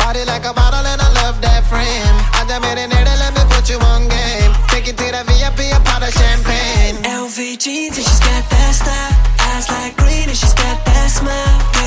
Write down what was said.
Body like a bottle and I love that frame. I just made it there to let me put you on game. Take it to the VIP, a pot of champagne. LV jeans and she's got that style. Eyes like green and she's got that smile.